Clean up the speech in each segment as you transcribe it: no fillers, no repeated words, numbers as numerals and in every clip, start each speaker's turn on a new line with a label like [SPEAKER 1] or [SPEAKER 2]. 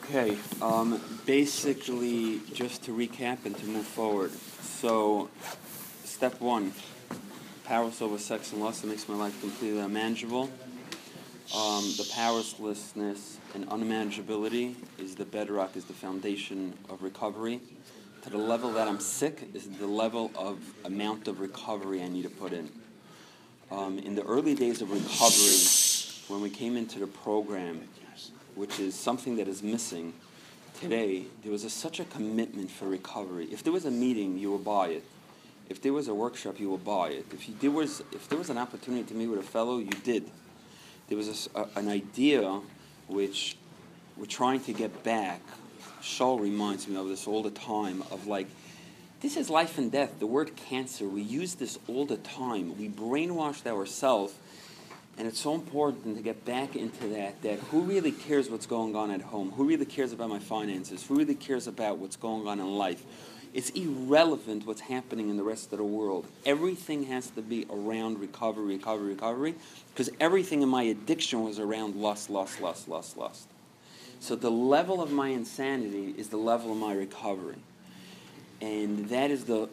[SPEAKER 1] Okay, basically, just to recap and to move forward. So, step one, powerless over sex and lust, that makes my life completely unmanageable. The powerlessness and unmanageability is the bedrock, is the foundation of recovery. To the level that I'm sick is the level of amount of recovery I need to put in. In the early days of recovery, when we came into the program, which is something that is missing today, there was such a commitment for recovery. If there was a meeting, you would buy it. If there was a workshop, you would buy it. If there was an opportunity to meet with a fellow, you did. There was an idea which we're trying to get back. Shaul reminds me of this all the time, of like, this is life and death. The word cancer, we use this all the time. We brainwashed ourselves. And it's so important to get back into that who really cares what's going on at home? Who really cares about my finances? Who really cares about what's going on in life? It's irrelevant what's happening in the rest of the world. Everything has to be around recovery, because everything in my addiction was around lust. So the level of my insanity is the level of my recovery. And that is the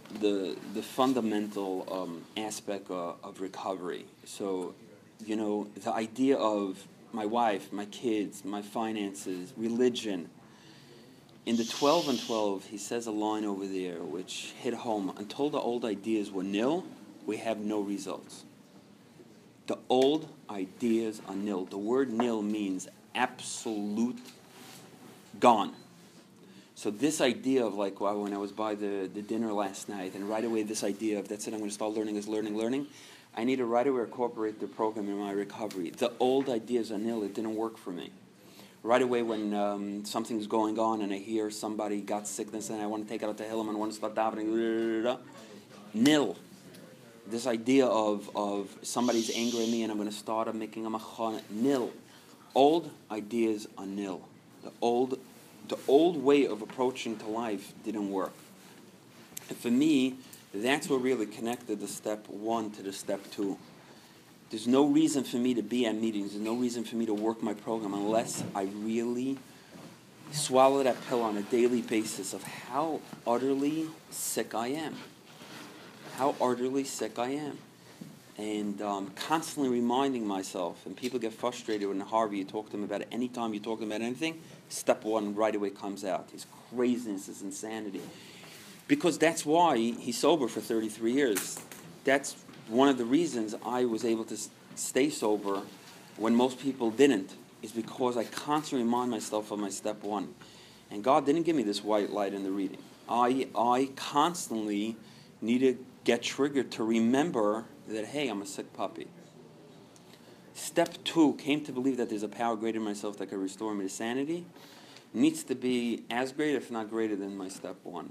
[SPEAKER 1] fundamental aspect of recovery. So, you know, the idea of my wife, my kids, my finances, religion. In the 12 and 12, he says a line over there which hit home. Until the old ideas were nil, we have no results. The old ideas are nil. The word nil means absolute gone. So this idea of like, wow, when I was by the dinner last night, and right away this idea of that's it, I'm going to start learning is learning. I need to right away incorporate the program in my recovery. The old ideas are nil. It didn't work for me. Right away when something's going on and I hear somebody got sickness and I want to take it out to Hillam and I want to start davening, nil. This idea of somebody's angry at me and I'm going to start making a machana, nil. Old ideas are nil. The old way of approaching to life didn't work. And for me, that's what really connected the step one to the step two. There's no reason for me to be at meetings. There's no reason for me to work my program unless I really swallow that pill on a daily basis of how utterly sick I am. How utterly sick I am. And constantly reminding myself, and people get frustrated when Harvey, you talk to them about it. Anytime you talk to them about anything, step one right away comes out. His craziness, his insanity. Because that's why he's sober for 33 years. That's one of the reasons I was able to stay sober when most people didn't, is because I constantly remind myself of my step one. And God didn't give me this white light in the reading. I constantly need to get triggered to remember that, hey, I'm a sick puppy. Step two, came to believe that there's a power greater than myself that can restore me to sanity, needs to be as great, if not greater, than my step one.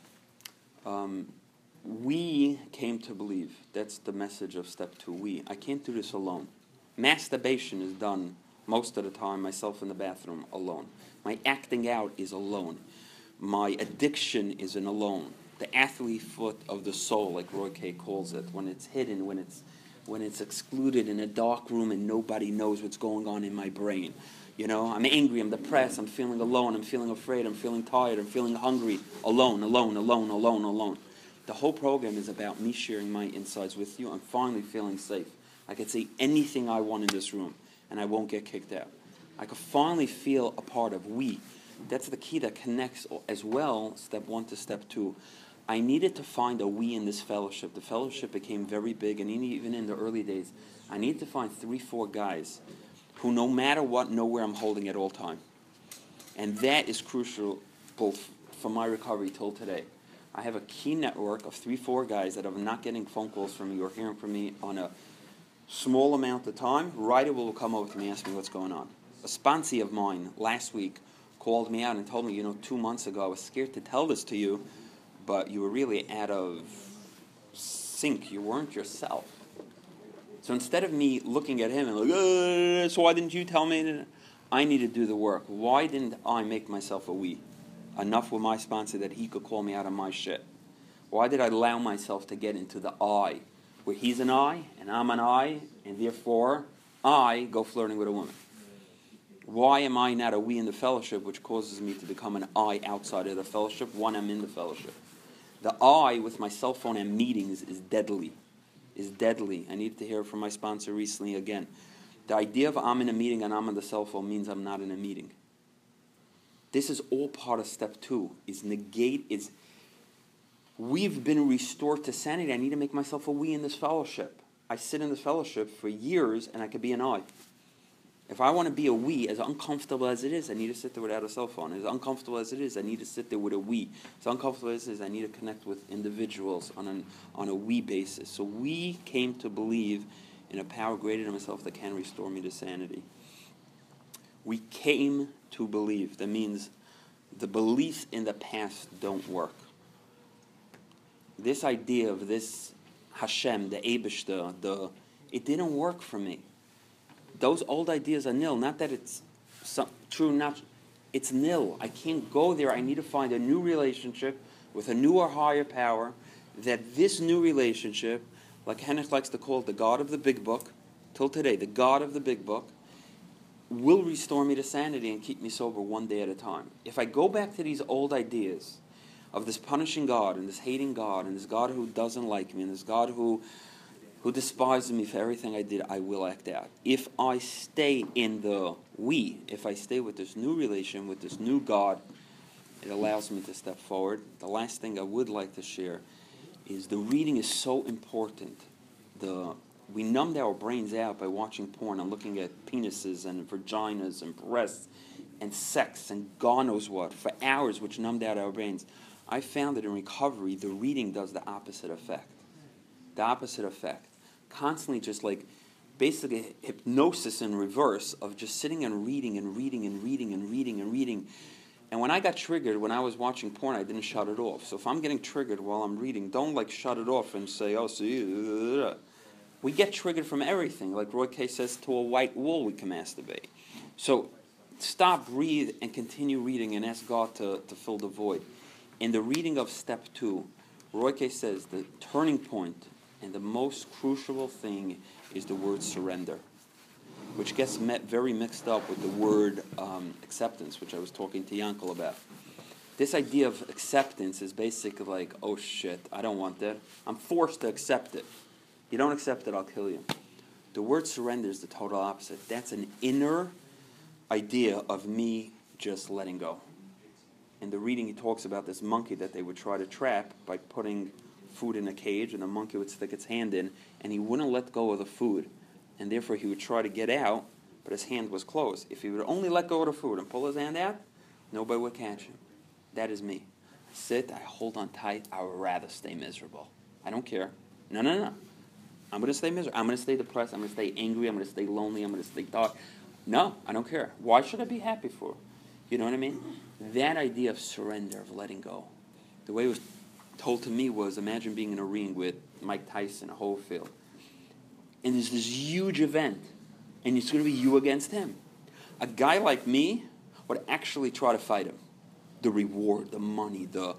[SPEAKER 1] We came to believe, that's the message of step two, I can't do this alone. Masturbation is done most of the time, myself in the bathroom, alone. My acting out is alone. My addiction is an alone. The athlete foot of the soul, like Roy K. calls it, when it's hidden, when it's excluded in a dark room and nobody knows what's going on in my brain. You know, I'm angry, I'm depressed, I'm feeling alone, I'm feeling afraid, I'm feeling tired, I'm feeling hungry, alone. The whole program is about me sharing my insides with you. I'm finally feeling safe. I can say anything I want in this room, and I won't get kicked out. I can finally feel a part of we. That's the key that connects as well, step one to step two. I needed to find a we in this fellowship. The fellowship became very big, and even in the early days, I needed to find 3-4 guys who no matter what know where I'm holding at all time. And that is crucial both for my recovery till today. I have a key network of 3-4 guys that are not getting phone calls from me or hearing from me on a small amount of time. Right away will come over to me and ask me what's going on. A sponsee of mine last week called me out and told me, 2 months ago I was scared to tell this to you, but you were really out of sync. You weren't yourself. So instead of me looking at him and like, so why didn't you tell me? I need to do the work. Why didn't I make myself a we? Enough with my sponsor that he could call me out of my shit. Why did I allow myself to get into the I, where he's an I and I'm an I, and therefore I go flirting with a woman? Why am I not a we in the fellowship, which causes me to become an I outside of the fellowship when I'm in the fellowship? The I with my cell phone and meetings is deadly. I needed to hear from my sponsor recently again. The idea of I'm in a meeting and I'm on the cell phone means I'm not in a meeting. This is all part of step 2, we've been restored to sanity. I need to make myself a we in this fellowship. I sit in this fellowship for years and I could be an I. If I want to be a we, as uncomfortable as it is, I need to sit there without a cell phone. As uncomfortable as it is, I need to sit there with a we. As uncomfortable as it is, I need to connect with individuals on a we basis. So we came to believe in a power greater than myself that can restore me to sanity. We came to believe. That means the beliefs in the past don't work. This idea of this Hashem, the Eibishter, it didn't work for me. Those old ideas are nil. Not that it's true, it's nil. I can't go there. I need to find a new relationship with a newer, higher power. That this new relationship, like Henoch likes to call it the God of the Big Book, till today, the God of the Big Book, will restore me to sanity and keep me sober one day at a time. If I go back to these old ideas of this punishing God and this hating God and this God who doesn't like me and this God who despises me for everything I did, I will act out. If I stay in the we, if I stay with this new relation, with this new God, it allows me to step forward. The last thing I would like to share is the reading is so important. We numbed our brains out by watching porn and looking at penises and vaginas and breasts and sex and God knows what for hours, which numbed out our brains. I found that in recovery, the reading does the opposite effect. The opposite effect. Constantly just like basically hypnosis in reverse of just sitting and reading and reading and reading and reading and reading. And when I got triggered, when I was watching porn, I didn't shut it off. So if I'm getting triggered while I'm reading, don't like shut it off and say, oh, see, we get triggered from everything. Like Roy K says, to a white wall we can masturbate. So stop, breathe, and continue reading and ask God to fill the void. In the reading of step 2, Roy K says the turning point and the most crucial thing is the word surrender, which gets very mixed up with the word acceptance, which I was talking to Yankel about. This idea of acceptance is basically like, oh shit, I don't want that. I'm forced to accept it. You don't accept it, I'll kill you. The word surrender is the total opposite. That's an inner idea of me just letting go. In the reading, he talks about this monkey that they would try to trap by putting food in a cage, and the monkey would stick its hand in, and he wouldn't let go of the food. And therefore, he would try to get out, but his hand was closed. If he would only let go of the food and pull his hand out, nobody would catch him. That is me. I sit, I hold on tight, I would rather stay miserable. I don't care. No. I'm going to stay miserable. I'm going to stay depressed. I'm going to stay angry. I'm going to stay lonely. I'm going to stay dark. No, I don't care. Why should I be happy for? You know what I mean? That idea of surrender, of letting go. The way it was told to me was, imagine being in a ring with Mike Tyson, Holyfield. And there's this huge event. And it's going to be you against him. A guy like me would actually try to fight him. The reward, the money, the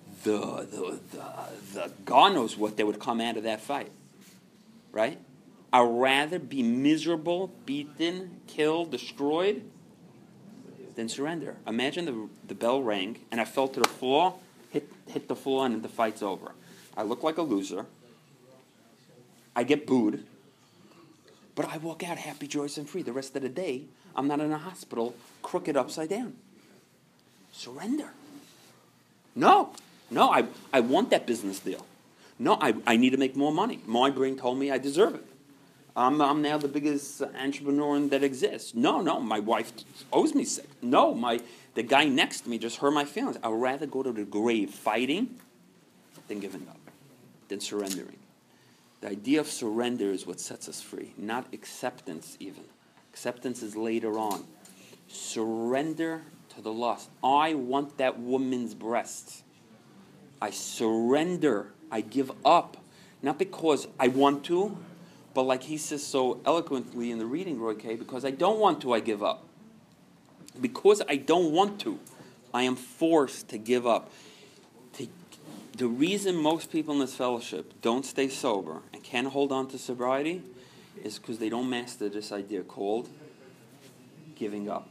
[SPEAKER 1] God knows what that would come out of that fight. Right? I'd rather be miserable, beaten, killed, destroyed, than surrender. Imagine the bell rang, and I fell to the floor, hit the floor, and the fight's over. I look like a loser. I get booed. But I walk out happy, joyous, and free. The rest of the day, I'm not in a hospital, crooked upside down. Surrender. No, I want that business deal. No, I need to make more money. My brain told me I deserve it. I'm now the biggest entrepreneur that exists. No, my wife owes me sick. No, the guy next to me just hurt my feelings. I'd rather go to the grave fighting than giving up, than surrendering. The idea of surrender is what sets us free, not acceptance even. Acceptance is later on. Surrender to the lust. I want that woman's breasts. I surrender. I give up. Not because I want to, but like he says so eloquently in the reading, Roy K., because I don't want to, I give up. Because I don't want to, I am forced to give up. The reason most people in this fellowship don't stay sober and can't hold on to sobriety is because they don't master this idea called giving up.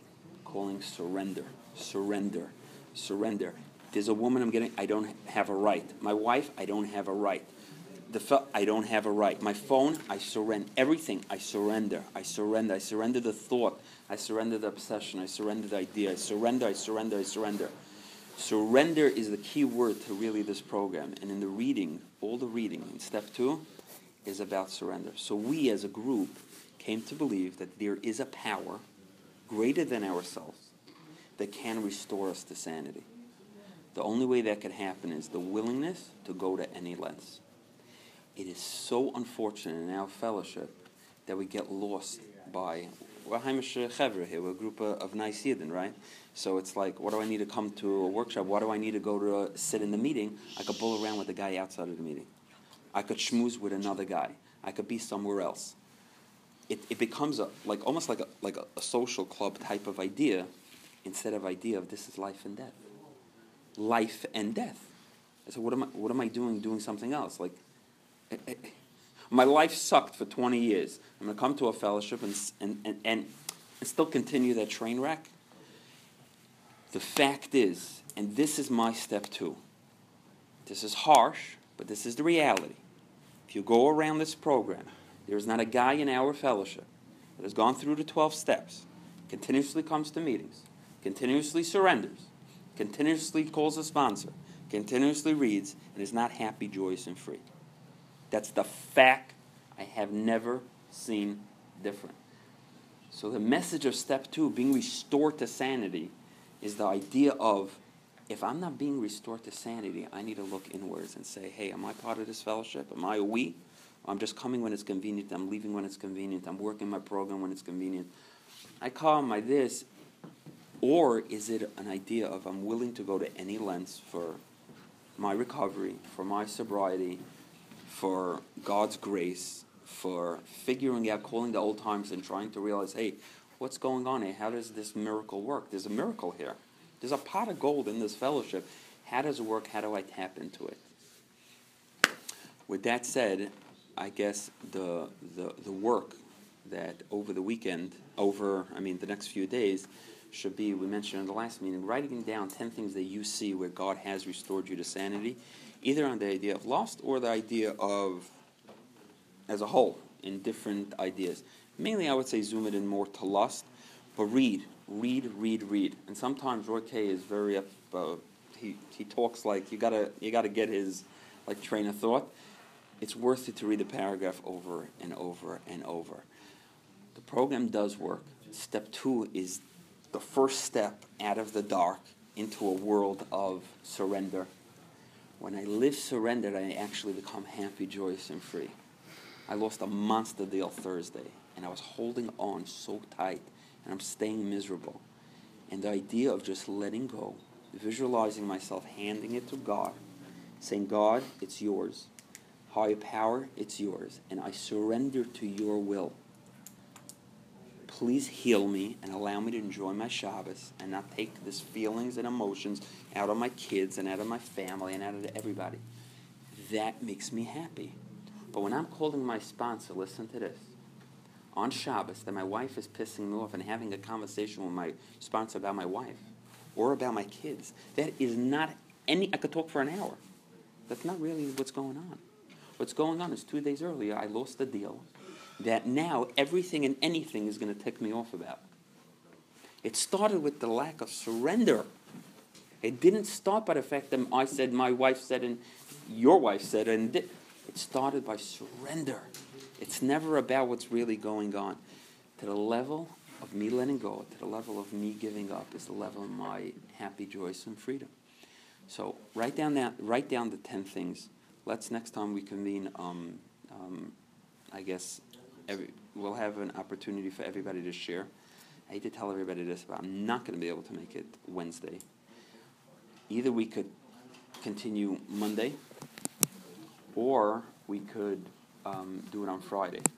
[SPEAKER 1] calling surrender, surrender, surrender. There's a woman I don't have a right. My wife, I don't have a right. I don't have a right. My phone, I surrender. Everything, I surrender. I surrender. I surrender the thought. I surrender the obsession. I surrender the idea. I surrender, I surrender, I surrender. Surrender is the key word to really this program. And in the reading, all the reading in step 2 is about surrender. So we as a group came to believe that there is a power greater than ourselves that can restore us to sanity. The only way that could happen is the willingness to go to any lengths. It is so unfortunate in our fellowship that we get lost by, we're Haimish Chevra here, we're a group of nice Yidden, right? So it's like, what do I need to come to a workshop? What do I need to go to sit in the meeting? I could bull around with the guy outside of the meeting. I could schmooze with another guy. I could be somewhere else. It becomes almost like a social club type of idea instead of idea of this is life and death. Life and death. So what am I doing something else? Like, my life sucked for 20 years. I'm going to come to a fellowship and still continue that train wreck. The fact is, and this is my step 2. This is harsh, but this is the reality. If you go around this program, there is not a guy in our fellowship that has gone through the 12 steps, continuously comes to meetings, continuously surrenders, continuously calls a sponsor, continuously reads, and is not happy, joyous, and free. That's the fact. I have never seen different. So the message of step 2, being restored to sanity, is the idea of, if I'm not being restored to sanity, I need to look inwards and say, hey, am I part of this fellowship? Am I a we? I'm just coming when it's convenient. I'm leaving when it's convenient. I'm working my program when it's convenient. I call my this. Or is it an idea of I'm willing to go to any lengths for my recovery, for my sobriety, for God's grace, for figuring out, calling the old times and trying to realize, hey, what's going on here? How does this miracle work? There's a miracle here. There's a pot of gold in this fellowship. How does it work? How do I tap into it? With that said, I guess the work that over the weekend, the next few days, should be, we mentioned in the last meeting, writing down 10 things that you see where God has restored you to sanity, either on the idea of lost or the idea of, as a whole, in different ideas. Mainly, I would say zoom it in more to lust, but read. And sometimes Roy K is very he talks like you gotta get his train of thought. It's worth it to read the paragraph over and over and over. The program does work. Step 2 is the first step out of the dark into a world of surrender. When I live surrendered, I actually become happy, joyous, and free. I lost a monster deal Thursday, and I was holding on so tight, and I'm staying miserable. And the idea of just letting go, visualizing myself handing it to God, saying, God, it's yours. Higher power, it's yours, and I surrender to your will. Please heal me and allow me to enjoy my Shabbos and not take these feelings and emotions out of my kids and out of my family and out of everybody. That makes me happy. But when I'm calling my sponsor, listen to this, on Shabbos, that my wife is pissing me off and having a conversation with my sponsor about my wife or about my kids, that is not I could talk for an hour. That's not really what's going on. What's going on is 2 days earlier, I lost a deal that now everything and anything is going to tick me off about. It started with the lack of surrender. It didn't start by the fact that I said, my wife said, and your wife said, and it started by surrender. It's never about what's really going on. To the level of me letting go, to the level of me giving up, is the level of my happy, joyous, and freedom. So write down the 10 things. Let's, next time we convene, I guess we'll have an opportunity for everybody to share. I hate to tell everybody this, but I'm not going to be able to make it Wednesday. Either we could continue Monday, or we could do it on Friday.